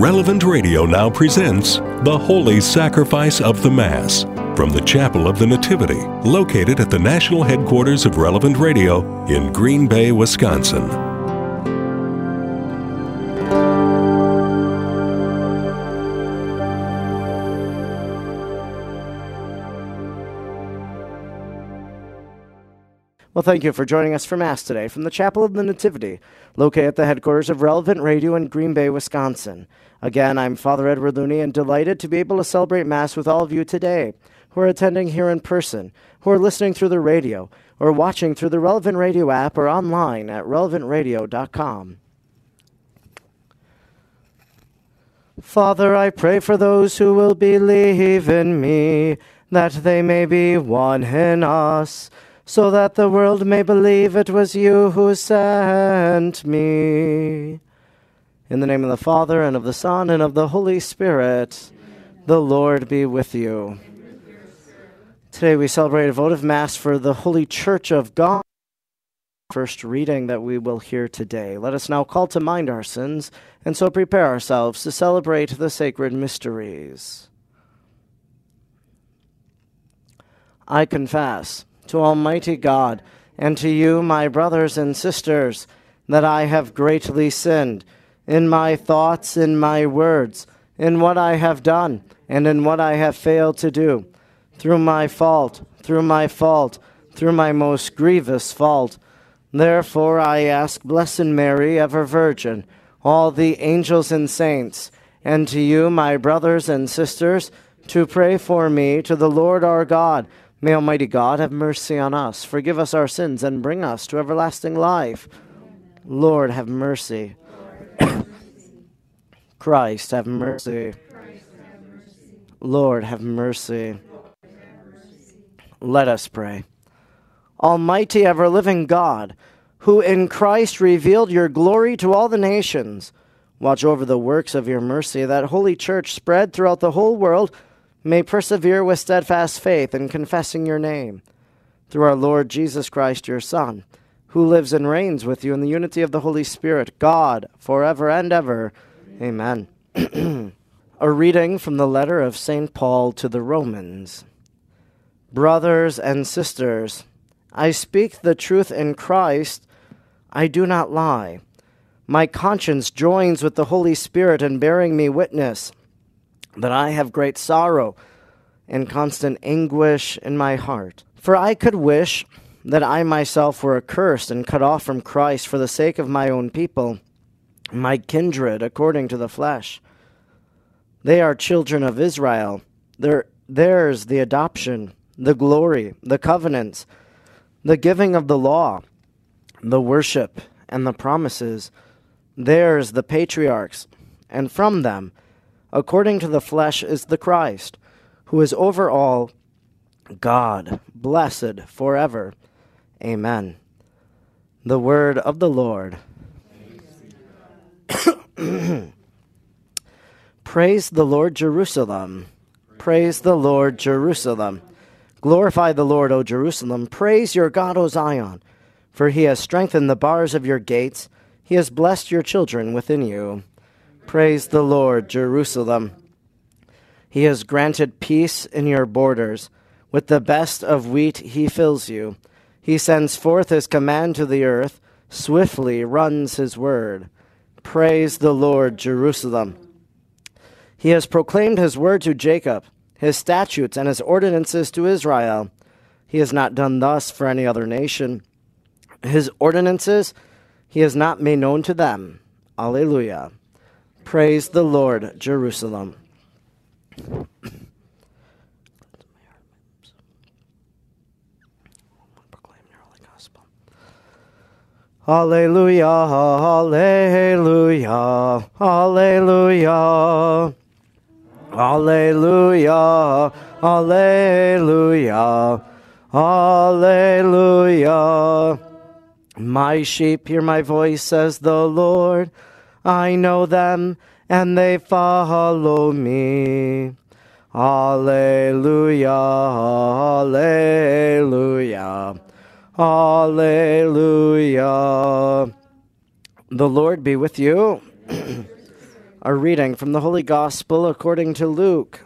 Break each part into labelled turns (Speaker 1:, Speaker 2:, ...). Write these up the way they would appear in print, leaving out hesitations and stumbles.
Speaker 1: Relevant Radio now presents The Holy Sacrifice of the Mass from the Chapel of the Nativity, located at the national headquarters of Relevant Radio in Green Bay, Wisconsin.
Speaker 2: Well, thank you for joining us for Mass today from the Chapel of the Nativity, located at the headquarters of Relevant Radio in Green Bay, Wisconsin. Again, I'm Father Edward Looney and delighted to be able to celebrate Mass with all of you today who are attending here in person, who are listening through the radio, or watching through the Relevant Radio app or online at relevantradio.com. Father, I pray for those who will believe in me, that they may be one in us, so that the world may believe it was you who sent me. In the name of the Father, and of the Son, and of the Holy Spirit, the Lord be with you. Today we celebrate a votive Mass for the Holy Church of God. First reading that we will hear today. Let us now call to mind our sins, and so prepare ourselves to celebrate the sacred mysteries. I confess to Almighty God, and to you, my brothers and sisters, that I have greatly sinned in my thoughts, in my words, in what I have done, and in what I have failed to do, through my most grievous fault. Therefore I ask Blessed Mary, ever Virgin, all the angels and saints, and to you, my brothers and sisters, to pray for me to the Lord our God. May Almighty God have mercy on us, forgive us our sins, and bring us to everlasting life. Lord, have mercy. Christ, have mercy. Lord, have mercy. Let us pray. Almighty, ever-living God, who in Christ revealed your glory to all the nations, watch over the works of your mercy, that Holy Church spread throughout the whole world may persevere with steadfast faith in confessing your name. Through our Lord Jesus Christ, your Son, who lives and reigns with you in the unity of the Holy Spirit, God, forever and ever. Amen. A reading from the letter of St. Paul to the Romans. Brothers and sisters, I speak the truth in Christ. I do not lie. My conscience joins with the Holy Spirit in bearing me witness that I have great sorrow and constant anguish in my heart. For I could wish that I myself were accursed and cut off from Christ for the sake of my own people, my kindred according to the flesh. They are children of Israel. Theirs the adoption, the glory, the covenants, the giving of the law, the worship, and the promises. Theirs the patriarchs, and from them, according to the flesh, is the Christ, who is over all, God, blessed forever. Amen. The word of the Lord. Praise the Lord, Jerusalem. Praise the Lord, Jerusalem. Glorify the Lord, O Jerusalem. Praise your God, O Zion. For he has strengthened the bars of your gates. He has blessed your children within you. Praise the Lord, Jerusalem. He has granted peace in your borders. With the best of wheat he fills you. He sends forth his command to the earth. Swiftly runs his word. Praise the Lord, Jerusalem. He has proclaimed his word to Jacob, his statutes and his ordinances to Israel. He has not done thus for any other nation. His ordinances he has not made known to them. Alleluia. Praise the Lord, Jerusalem. Proclaim your holy gospel. Alleluia, alleluia, alleluia. Alleluia, alleluia, alleluia. My sheep hear my voice, says the Lord. I know them, and they follow me. Alleluia, alleluia, alleluia. The Lord be with you. A reading from the Holy Gospel according to Luke.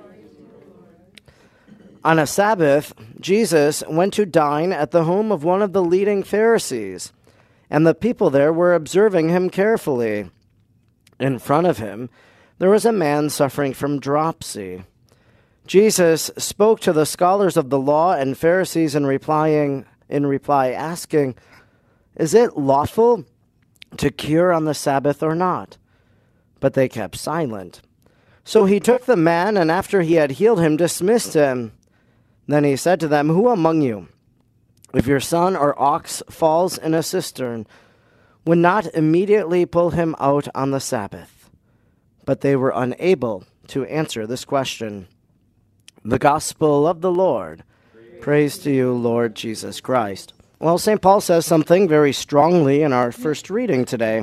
Speaker 2: On a Sabbath, Jesus went to dine at the home of one of the leading Pharisees, and the people there were observing him carefully. In front of him, there was a man suffering from dropsy. Jesus spoke to the scholars of the law and Pharisees in reply, asking, "Is it lawful to cure on the Sabbath or not?" But they kept silent. So he took the man, and after he had healed him, dismissed him. Then he said to them, "Who among you, if your son or ox falls in a cistern, would not immediately pull him out on the Sabbath?" But they were unable to answer this question. The Gospel of the Lord. Praise to you, Lord Jesus Christ. Well, St. Paul says something very strongly in our first reading today.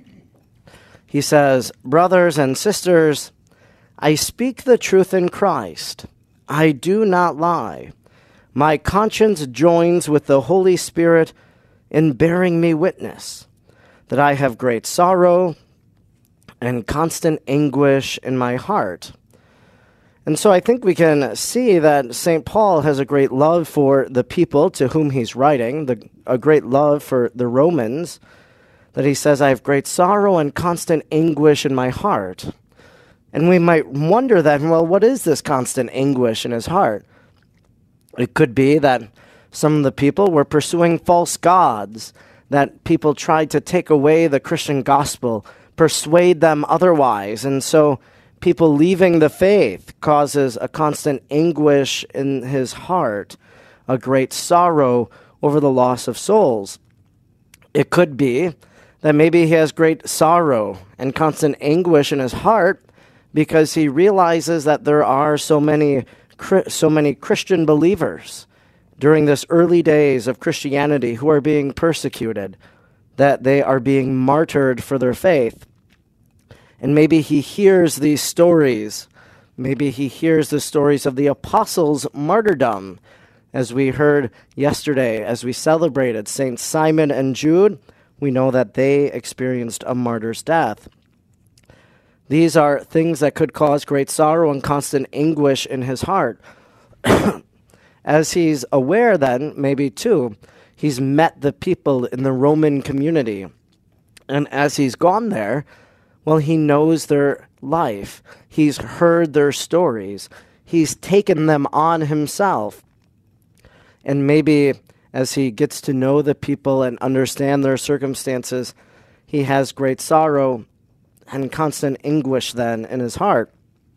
Speaker 2: He says, "Brothers and sisters, I speak the truth in Christ. I do not lie. My conscience joins with the Holy Spirit in bearing me witness that I have great sorrow and constant anguish in my heart." And so I think we can see that St. Paul has a great love for the people to whom he's writing, a great love for the Romans, that he says, "I have great sorrow and constant anguish in my heart." And we might wonder then, well, what is this constant anguish in his heart? It could be that some of the people were pursuing false gods, that people tried to take away the Christian gospel, persuade them otherwise. And so people leaving the faith causes a constant anguish in his heart, a great sorrow over the loss of souls. It could be that maybe he has great sorrow and constant anguish in his heart because he realizes that there are so many Christian believers during this early days of Christianity who are being persecuted, that they are being martyred for their faith. And maybe he hears these stories. Maybe he hears the stories of the apostles' martyrdom, as we heard yesterday, as we celebrated St. Simon and Jude. We know that they experienced a martyr's death. These are things that could cause great sorrow and constant anguish in his heart. As he's aware then, maybe too, he's met the people in the Roman community. And as he's gone there, well, he knows their life. He's heard their stories. He's taken them on himself. And maybe as he gets to know the people and understand their circumstances, he has great sorrow and constant anguish then in his heart.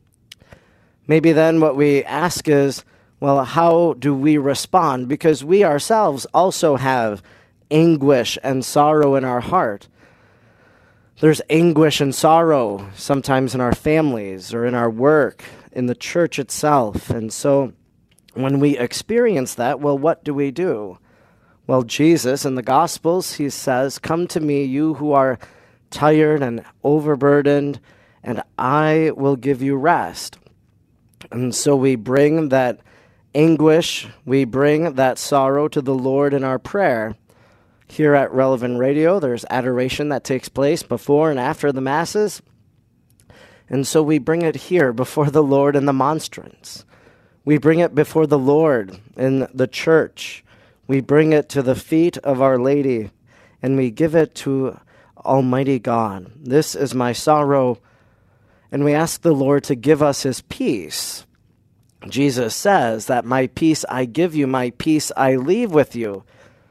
Speaker 2: Maybe then what we ask is, well, how do we respond? Because we ourselves also have anguish and sorrow in our heart. There's anguish and sorrow sometimes in our families or in our work, in the church itself. And so when we experience that, well, what do we do? Well, Jesus in the Gospels, he says, "Come to me, you who are tired and overburdened, and I will give you rest." And so we bring that anguish, we bring that sorrow to the Lord in our prayer. Here at Relevant Radio, there's adoration that takes place before and after the Masses. And so we bring it here before the Lord in the monstrance. We bring it before the Lord in the church. We bring it to the feet of Our Lady, and we give it to Almighty God. This is my sorrow, and we ask the Lord to give us his peace. Jesus says that my peace I give you, my peace I leave with you.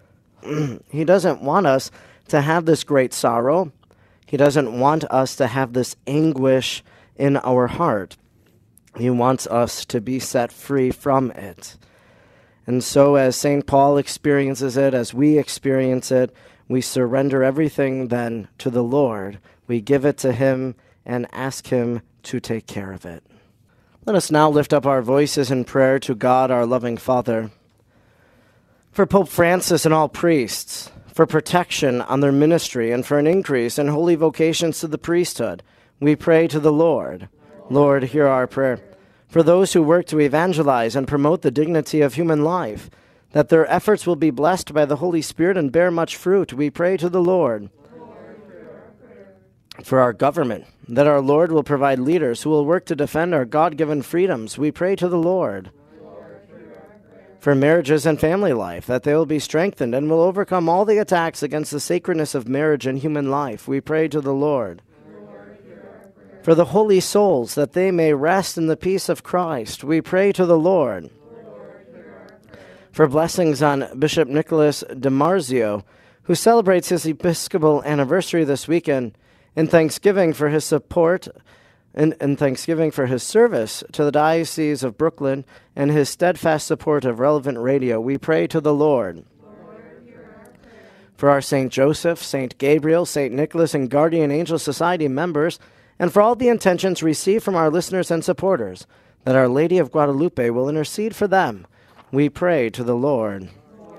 Speaker 2: He doesn't want us to have this great sorrow. He doesn't want us to have this anguish in our heart. He wants us to be set free from it. And so as St. Paul experiences it, as we experience it, we surrender everything then to the Lord. We give it to him and ask him to take care of it. Let us now lift up our voices in prayer to God, our loving Father. For Pope Francis and all priests, for protection on their ministry and for an increase in holy vocations to the priesthood, we pray to the Lord. Lord, hear our prayer. For those who work to evangelize and promote the dignity of human life, that their efforts will be blessed by the Holy Spirit and bear much fruit, we pray to the Lord. For our government, that our Lord will provide leaders who will work to defend our God-given freedoms, we pray to the Lord. For marriages and family life, that they will be strengthened and will overcome all the attacks against the sacredness of marriage and human life, we pray to the Lord. For the holy souls, that they may rest in the peace of Christ, we pray to the Lord. For blessings on Bishop Nicholas DiMarzio, who celebrates his Episcopal anniversary this weekend, in thanksgiving for his support, in thanksgiving for his service to the Diocese of Brooklyn and his steadfast support of Relevant Radio, we pray to the Lord. For our St. Joseph, St. Gabriel, St. Nicholas, and Guardian Angel Society members, and for all the intentions received from our listeners and supporters, that Our Lady of Guadalupe will intercede for them, we pray to the Lord.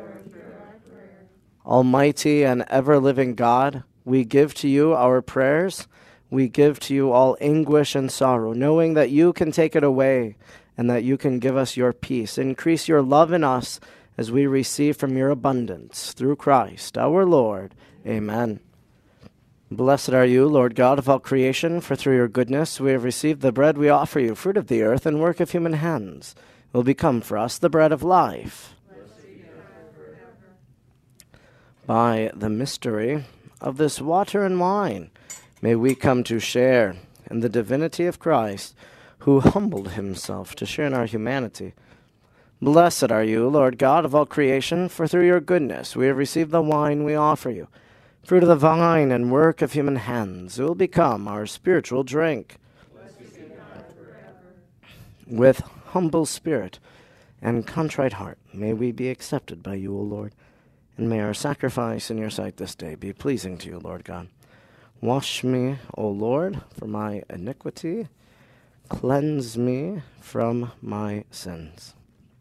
Speaker 2: Almighty and ever-living God, we give to you our prayers. We give to you all anguish and sorrow, knowing that you can take it away and that you can give us your peace. Increase your love in us as we receive from your abundance through Christ our Lord. Amen. Blessed are you, Lord God of all creation, for through your goodness we have received the bread we offer you, fruit of the earth and work of human hands. It will become for us the bread of life. By the mystery of this water and wine, may we come to share in the divinity of Christ, who humbled himself to share in our humanity. Blessed are you, Lord God of all creation, for through your goodness we have received the wine we offer you, fruit of the vine and work of human hands. It will become our spiritual drink. With humble spirit and contrite heart, may we be accepted by you, O Lord. And may our sacrifice in your sight this day be pleasing to you, Lord God. Wash me, O Lord, from my iniquity. Cleanse me from my sins.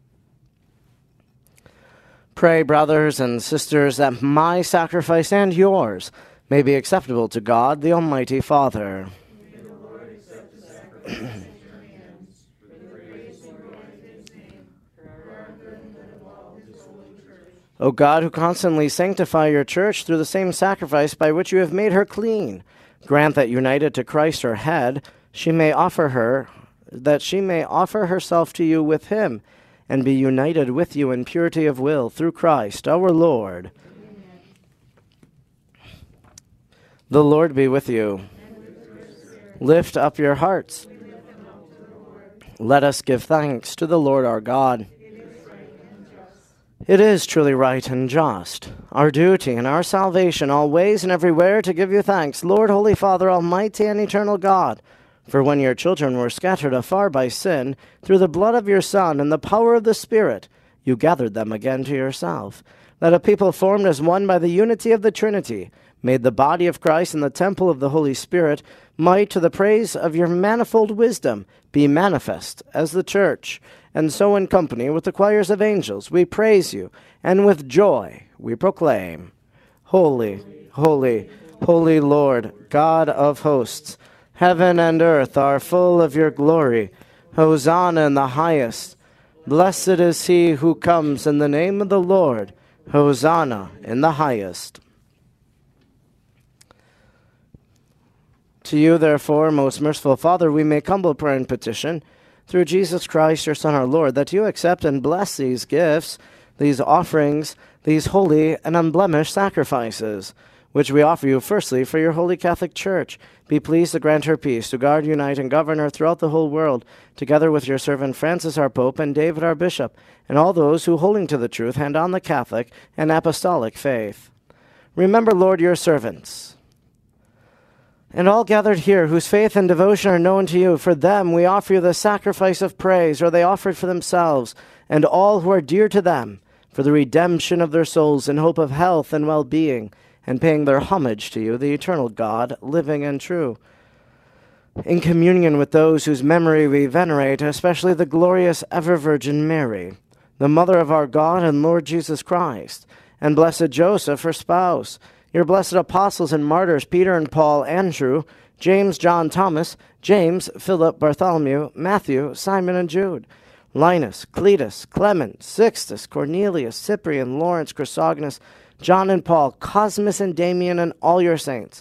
Speaker 2: Pray, brothers and sisters, that my sacrifice and yours may be acceptable to God, the Almighty Father. May the Lord accept the sacrifice at your hands, for the praise and glory of his name, for our good and of all his holy church. O God, who constantly sanctify your church through the same sacrifice by which you have made her clean, grant that, united to Christ her head, she may offer herself to you with him, and be united with you in purity of will through Christ our Lord. Amen. The Lord be with you. Lift up your hearts. Let us give thanks to the Lord our God. It is truly right and just, our duty and our salvation, always and everywhere, to give you thanks, Lord, Holy Father, Almighty and eternal God. For when your children were scattered afar by sin, through the blood of your Son and the power of the Spirit, you gathered them again to yourself, that a people formed as one by the unity of the Trinity, made the body of Christ in the temple of the Holy Spirit, might, to the praise of your manifold wisdom, be manifest as the church. And so in company with the choirs of angels we praise you, and with joy we proclaim, Holy, holy, holy Lord, God of hosts, heaven and earth are full of your glory. Hosanna in the highest. Blessed is he who comes in the name of the Lord. Hosanna in the highest. To you, therefore, most merciful Father, we make humble prayer and petition, through Jesus Christ, your Son, our Lord, that you accept and bless these gifts, these offerings, these holy and unblemished sacrifices, which we offer you firstly for your holy Catholic Church. Be pleased to grant her peace, to guard, unite, and govern her throughout the whole world, together with your servant Francis our Pope and David our Bishop, and all those who, holding to the truth, hand on the Catholic and Apostolic faith. Remember, Lord, your servants, and all gathered here whose faith and devotion are known to you. For them we offer you the sacrifice of praise, or they offer it for themselves, and all who are dear to them, for the redemption of their souls in hope of health and well-being, and paying their homage to you, the eternal God, living and true. In communion with those whose memory we venerate, especially the glorious ever-Virgin Mary, the Mother of our God and Lord Jesus Christ, and blessed Joseph, her spouse, your blessed apostles and martyrs, Peter and Paul, Andrew, James, John, Thomas, James, Philip, Bartholomew, Matthew, Simon, and Jude, Linus, Cletus, Clement, Sixtus, Cornelius, Cyprian, Lawrence, Chrysogonus, John and Paul, Cosmas and Damian, and all your saints,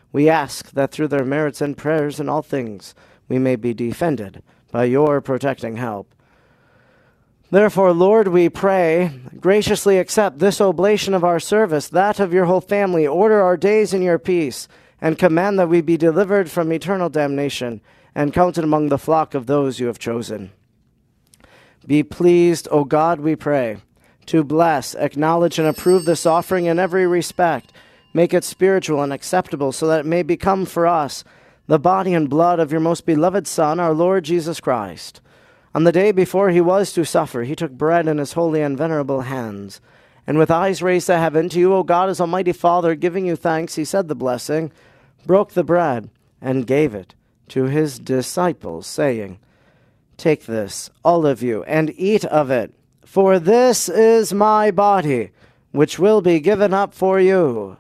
Speaker 2: We ask that through their merits and prayers in all things we may be defended by your protecting help. Therefore, Lord, we pray, graciously accept this oblation of our service, that of your whole family. Order our days in your peace, and command that we be delivered from eternal damnation and counted among the flock of those you have chosen. Be pleased, O God, we pray, to bless, acknowledge, and approve this offering in every respect. Make it spiritual and acceptable, so that it may become for us the body and blood of your most beloved Son, our Lord Jesus Christ. On the day before he was to suffer, he took bread in his holy and venerable hands, and with eyes raised to heaven, to you, O God, as Almighty Father, giving you thanks, he said the blessing, broke the bread, and gave it to his disciples, saying, Take this, all of you, and eat of it, for this is my body, which will be given up for you.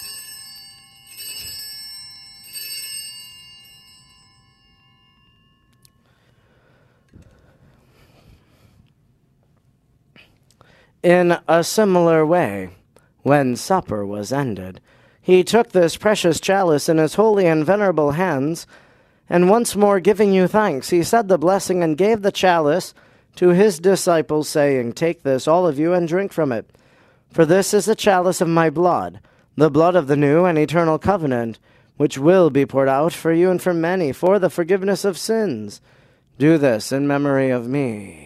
Speaker 2: In a similar way, when supper was ended, he took this precious chalice in his holy and venerable hands, and once more giving you thanks, he said the blessing and gave the chalice to his disciples, saying, Take this, all of you, and drink from it. For this is the chalice of my blood, the blood of the new and eternal covenant, which will be poured out for you and for many for the forgiveness of sins. Do this in memory of me.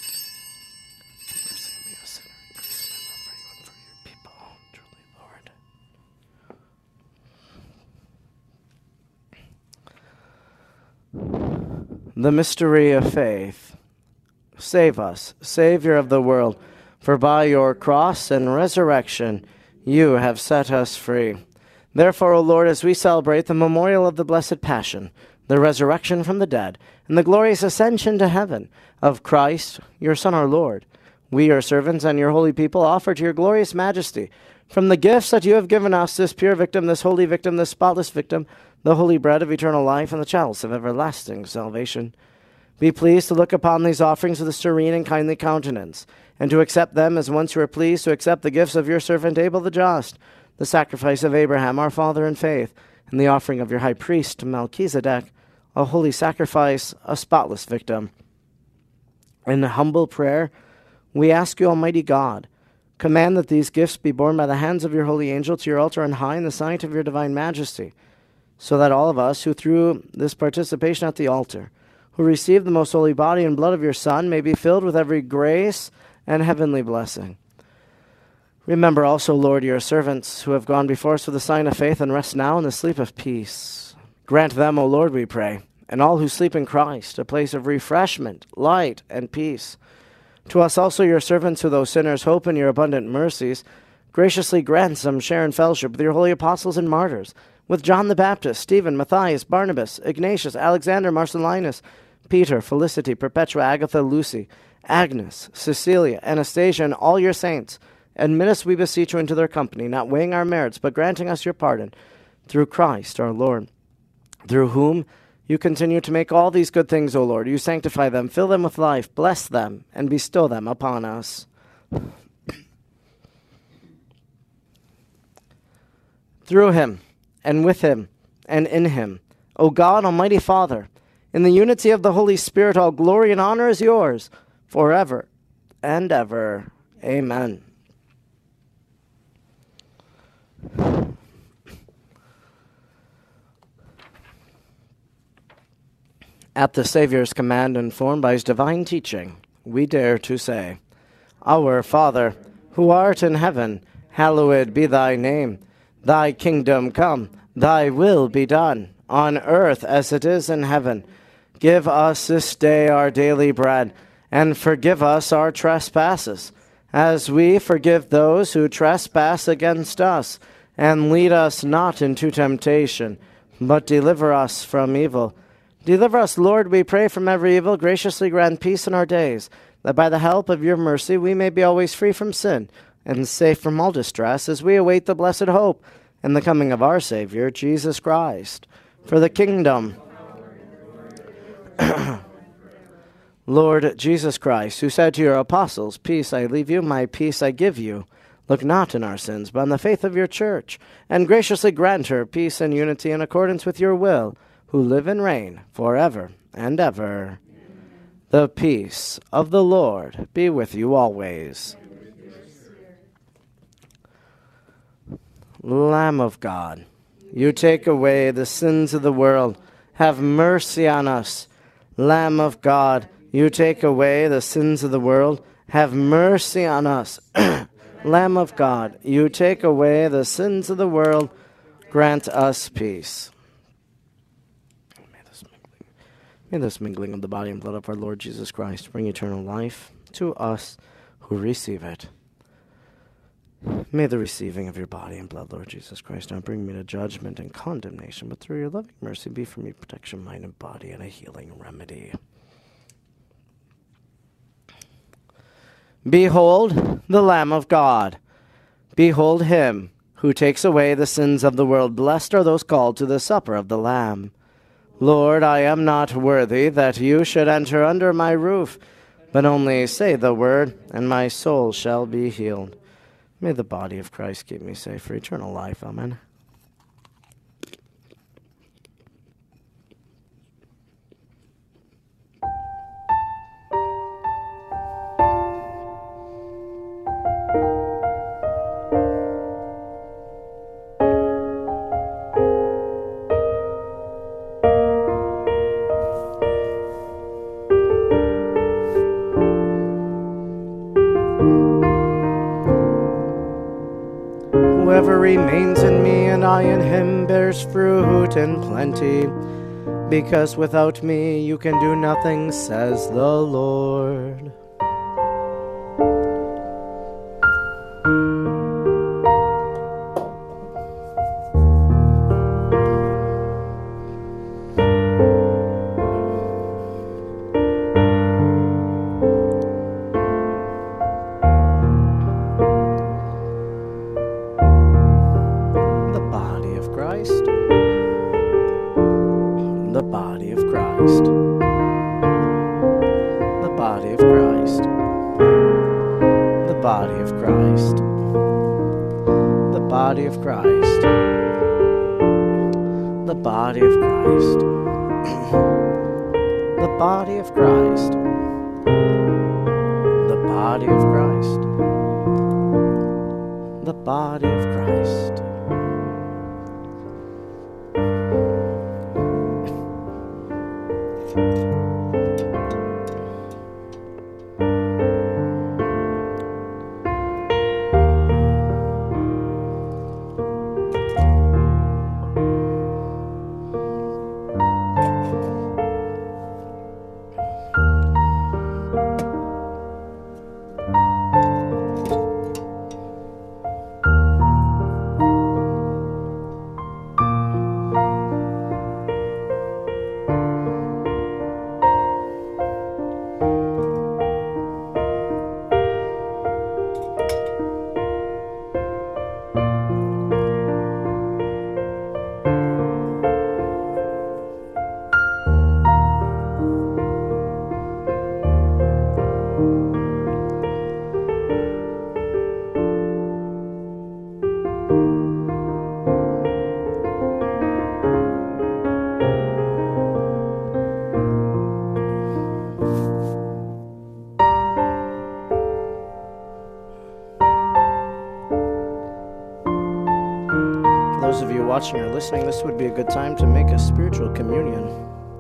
Speaker 2: The mystery of faith. Save us, Savior of the world, for by your cross and resurrection you have set us free. Therefore, O Lord, as we celebrate the memorial of the blessed Passion, the resurrection from the dead, and the glorious ascension to heaven of Christ, your Son, our Lord, we, your servants and your holy people, offer to your glorious majesty, from the gifts that you have given us, this pure victim, this holy victim, this spotless victim, the holy bread of eternal life, and the chalice of everlasting salvation. Be pleased to look upon these offerings with a serene and kindly countenance, and to accept them as once you were pleased to accept the gifts of your servant Abel the just, the sacrifice of Abraham our father in faith, and the offering of your high priest Melchizedek, a holy sacrifice, a spotless victim. In humble prayer, we ask you, Almighty God, command that these gifts be borne by the hands of your holy angel to your altar on high in the sight of your divine majesty, so that all of us who through this participation at the altar, who receive the most holy body and blood of your Son, may be filled with every grace and heavenly blessing. Remember also, Lord, your servants who have gone before us with the sign of faith and rest now in the sleep of peace. Grant them, O Lord, we pray, and all who sleep in Christ, a place of refreshment, light, and peace. To us also, your servants, who though sinners hope in your abundant mercies, graciously grant some share in fellowship with your holy apostles and martyrs, with John the Baptist, Stephen, Matthias, Barnabas, Ignatius, Alexander, Marcellinus, Peter, Felicity, Perpetua, Agatha, Lucy, Agnes, Cecilia, Anastasia, and all your saints. Admit us, we beseech you, into their company, not weighing our merits, but granting us your pardon, through Christ our Lord, through whom you continue to make all these good things, O Lord. You sanctify them, fill them with life, bless them, and bestow them upon us. Through him, and with him, and in him, O God, Almighty Father, in the unity of the Holy Spirit, all glory and honor is yours, forever and ever. Amen. At the Savior's command, informed by his divine teaching, we dare to say, Our Father, who art in heaven, hallowed be thy name. Thy kingdom come, thy will be done, on earth as it is in heaven. Give us this day our daily bread, and forgive us our trespasses, as we forgive those who trespass against us. And lead us not into temptation, but deliver us from evil. Deliver us, Lord, we pray, from every evil. Graciously grant peace in our days, that by the help of your mercy we may be always free from sin, and safe from all distress, as we await the blessed hope and the coming of our Savior, Jesus Christ. For the kingdom, Lord Jesus Christ, who said to your apostles, Peace I leave you, my peace I give you, Look not in our sins, but on the faith of your church, and graciously grant her peace and unity in accordance with your will, who live and reign forever and ever. The peace of the Lord be with you always. Lamb of God, you take away the sins of the world. Have mercy on us. Lamb of God, you take away the sins of the world. Have mercy on us. Lamb of God, you take away the sins of the world. Grant us peace. May this mingling of the body and blood of our Lord Jesus Christ bring eternal life to us who receive it. May the receiving of your body and blood, Lord Jesus Christ, not bring me to judgment and condemnation, but through your loving mercy be for me protection, mind and body, and a healing remedy. Behold the Lamb of God. Behold him who takes away the sins of the world. Blessed are those called to the supper of the Lamb. Lord, I am not worthy that you should enter under my roof, but only say the word, and my soul shall be healed. May the body of Christ keep me safe for eternal life. Amen. Whoever remains in me and I in him bears fruit in plenty, because without me you can do nothing, says the Lord. Watching or listening, this would be a good time to make a spiritual communion.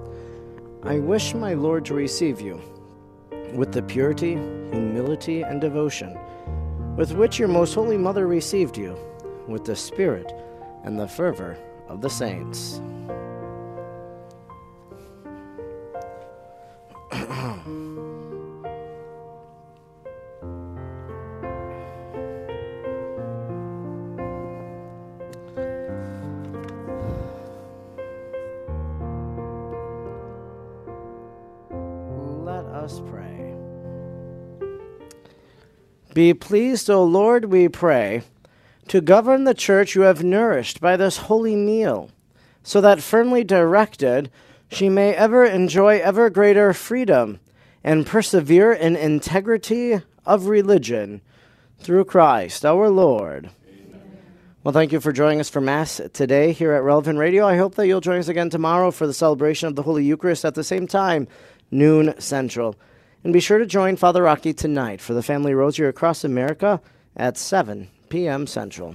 Speaker 2: I wish my Lord to receive you with the purity, humility, and devotion with which your most holy mother received you, with the spirit and the fervor of the saints. Pray. Be pleased, O Lord, we pray, to govern the church you have nourished by this holy meal, so that firmly directed she may ever enjoy ever greater freedom and persevere in integrity of religion, through Christ our Lord. Well, thank you for joining us for Mass today here at Relevant Radio. I hope that you'll join us again tomorrow for the celebration of the Holy Eucharist at the same time, noon Central. And be sure to join Father Rocky tonight for the Family Rosary across America at 7 p.m. Central.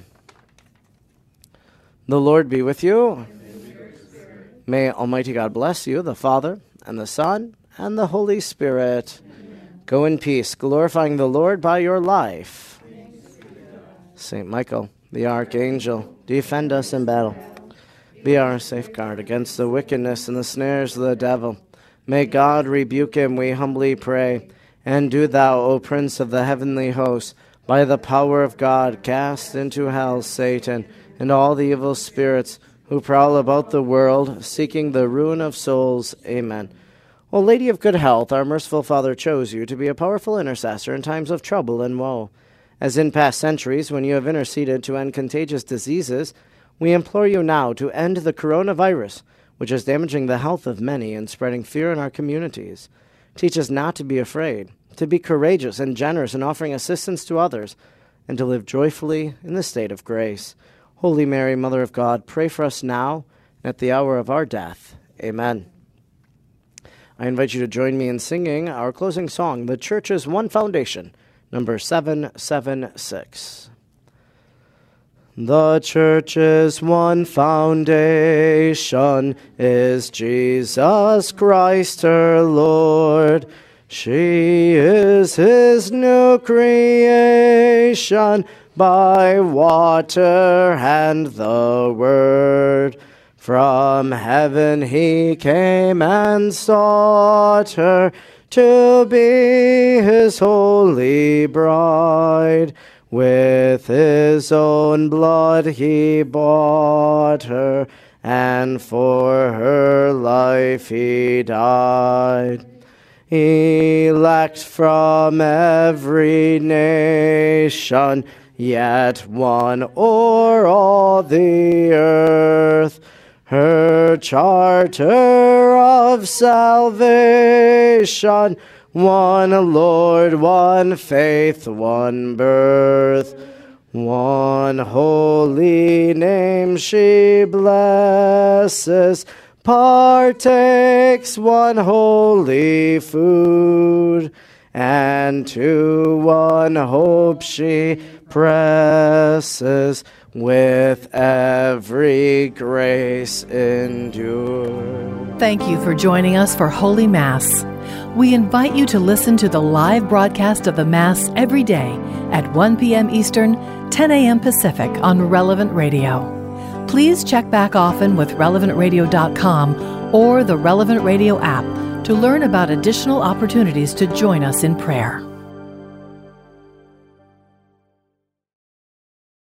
Speaker 2: The Lord be with you. May Almighty God bless you, the Father, and the Son, and the Holy Spirit. Go in peace, glorifying the Lord by your life. Saint Michael, the Archangel, defend us in battle. Be our safeguard against the wickedness and the snares of the devil. May God rebuke him, we humbly pray. And do thou, O Prince of the heavenly host, by the power of God, cast into hell Satan and all the evil spirits who prowl about the world, seeking the ruin of souls. Amen. O Lady of good health, our merciful Father chose you to be a powerful intercessor in times of trouble and woe. As in past centuries, when you have interceded to end contagious diseases, we implore you now to end the coronavirus, which is damaging the health of many and spreading fear in our communities. Teach us not to be afraid, to be courageous and generous in offering assistance to others, and to live joyfully in the state of grace. Holy Mary, Mother of God, pray for us now and at the hour of our death. Amen. I invite you to join me in singing our closing song, The Church's One Foundation, number 776. The Church's one foundation is Jesus Christ her Lord. She is his new creation by water and the Word. From heaven he came and sought her to be his holy bride. With his own blood he bought her, and for her life he died. Elect from every nation, yet one o'er all the earth, her charter of salvation, one Lord, one faith, one birth, one holy name she blesses, partakes one holy food, and to one hope she presses, with every grace endured.
Speaker 3: Thank you for joining us for Holy Mass. We invite you to listen to the live broadcast of the Mass every day at 1 p.m. Eastern, 10 a.m. Pacific on Relevant Radio. Please check back often with relevantradio.com or the Relevant Radio app to learn about additional opportunities to join us in prayer.